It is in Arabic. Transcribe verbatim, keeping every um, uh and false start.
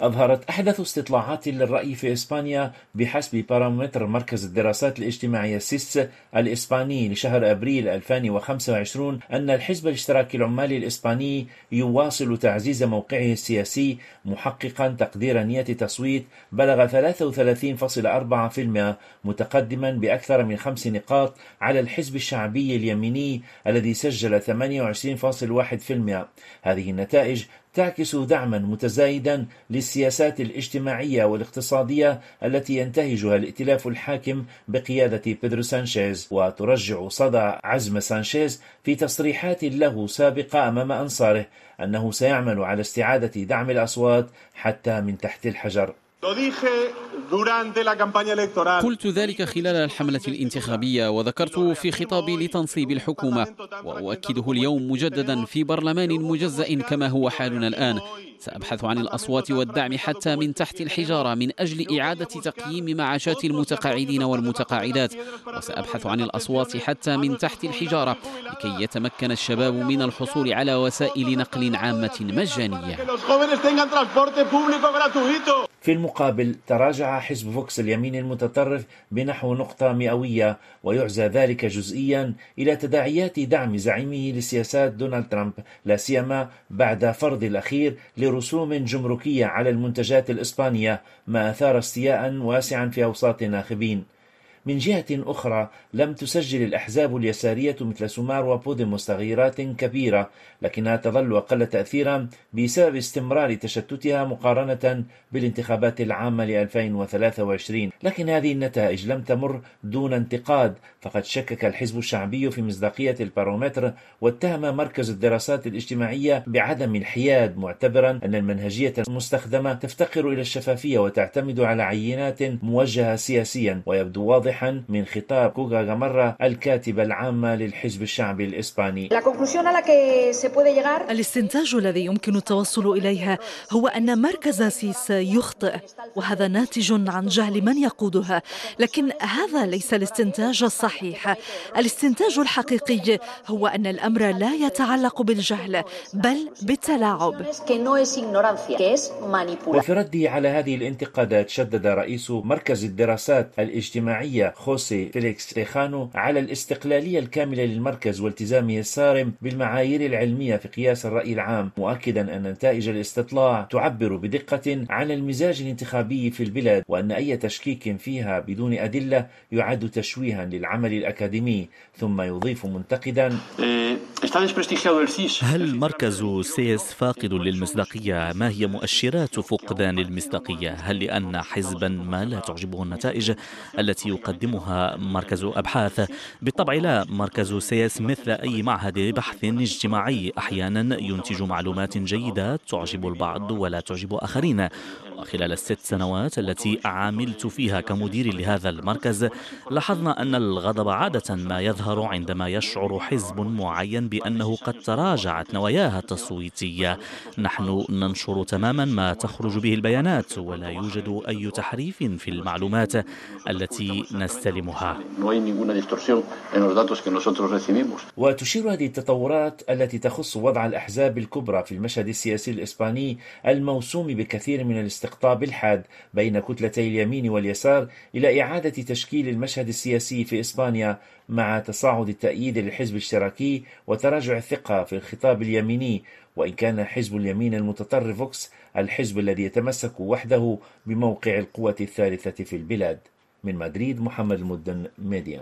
أظهرت أحدث استطلاعات للرأي في إسبانيا بحسب بارامتر مركز الدراسات الاجتماعية سيس الإسباني لشهر أبريل ألفين وخمسة وعشرين أن الحزب الاشتراكي العمالي الإسباني يواصل تعزيز موقعه السياسي، محققا تقدير نية تصويت بلغ ثلاثة وثلاثين فاصلة أربعة بالمئة، متقدما بأكثر من خمس نقاط على الحزب الشعبي اليميني الذي سجل ثمانية وعشرين فاصلة واحد بالمئة. هذه النتائج تعكس دعما متزايدا للسياسات الاجتماعية والاقتصادية التي ينتهجها الائتلاف الحاكم بقيادة بيدرو سانشيز، وترجع صدى عزم سانشيز في تصريحات له سابقة أمام أنصاره أنه سيعمل على استعادة دعم الأصوات حتى من تحت الحجر. قلت ذلك خلال الحملة الانتخابية، وذكرت في خطابي لتنصيب الحكومة، وأؤكده اليوم مجددا في برلمان مجزأ كما هو حالنا الآن. سأبحث عن الأصوات والدعم حتى من تحت الحجارة من أجل إعادة تقييم معاشات المتقاعدين والمتقاعدات، وسأبحث عن الأصوات حتى من تحت الحجارة لكي يتمكن الشباب من الحصول على وسائل نقل عامة مجانية. في المقابل تراجع حزب فوكس اليمين المتطرف بنحو نقطة مئوية، ويعزى ذلك جزئيا إلى تداعيات دعم زعيمه لسياسات دونالد ترامب، لا سيما بعد فرض الأخير لرسوم جمركية على المنتجات الإسبانية، ما أثار استياء واسعا في أوساط الناخبين. من جهة أخرى لم تسجل الأحزاب اليسارية مثل سومار وبوديموس تغييرات كبيرة، لكنها تظل أقل تأثيرا بسبب استمرار تشتتها مقارنة بالانتخابات العامة ل ألفين وثلاثة وعشرين. لكن هذه النتائج لم تمر دون انتقاد، فقد شكك الحزب الشعبي في مصداقية البارومتر، واتهم مركز الدراسات الاجتماعية بعدم الحياد، معتبرا أن المنهجية المستخدمة تفتقر إلى الشفافية وتعتمد على عينات موجهة سياسيا. ويبدو واضح من خطاب كوغا غامارا الكاتبة العامة للحزب الشعبي الإسباني. الاستنتاج الذي يمكن التوصل إليه هو أن مركز سيس يخطئ، وهذا ناتج عن جهل من يقودها، لكن هذا ليس الاستنتاج الصحيح. الاستنتاج الحقيقي هو أن الأمر لا يتعلق بالجهل بل بالتلاعب. وفي رده على هذه الانتقادات شدد رئيس مركز الدراسات الاجتماعية خوسي فيليكس تيخانو على الاستقلالية الكاملة للمركز والتزامه الصارم بالمعايير العلمية في قياس الرأي العام، مؤكدا أن نتائج الاستطلاع تعبر بدقة عن المزاج الانتخابي في البلاد، وأن أي تشكيك فيها بدون أدلة يعد تشويها للعمل الأكاديمي. ثم يضيف منتقدا: هل مركز سيس فاقد للمصداقية؟ ما هي مؤشرات فقدان المصداقية؟ هل لأن حزبا ما لا تعجبه النتائج التي يقدمها مركز أبحاث؟ بالطبع لا. مركز سيس مثل أي معهد بحث اجتماعي أحيانا ينتج معلومات جيدة تعجب البعض ولا تعجب آخرين. وخلال الست سنوات التي عملت فيها كمدير لهذا المركز لاحظنا أن الغضب عادة ما يظهر عندما يشعر حزب معين بأنه قد تراجعت نواياها التصويتية. نحن ننشر تماما ما تخرج به البيانات، ولا يوجد أي تحريف في المعلومات التي نستلمها. وتشير هذه التطورات التي تخص وضع الأحزاب الكبرى في المشهد السياسي الإسباني الموسوم بكثير من الاستقطاب الحاد بين كتلتي اليمين واليسار إلى إعادة تشكيل المشهد السياسي في إسبانيا، مع تصاعد التأييد للحزب الاشتراكي وتراجع الثقة في الخطاب اليميني، وإن كان حزب اليمين المتطرف فوكس الحزب الذي يتمسك وحده بموقع القوة الثالثة في البلاد. من مدريد، محمد المدن، ميديا.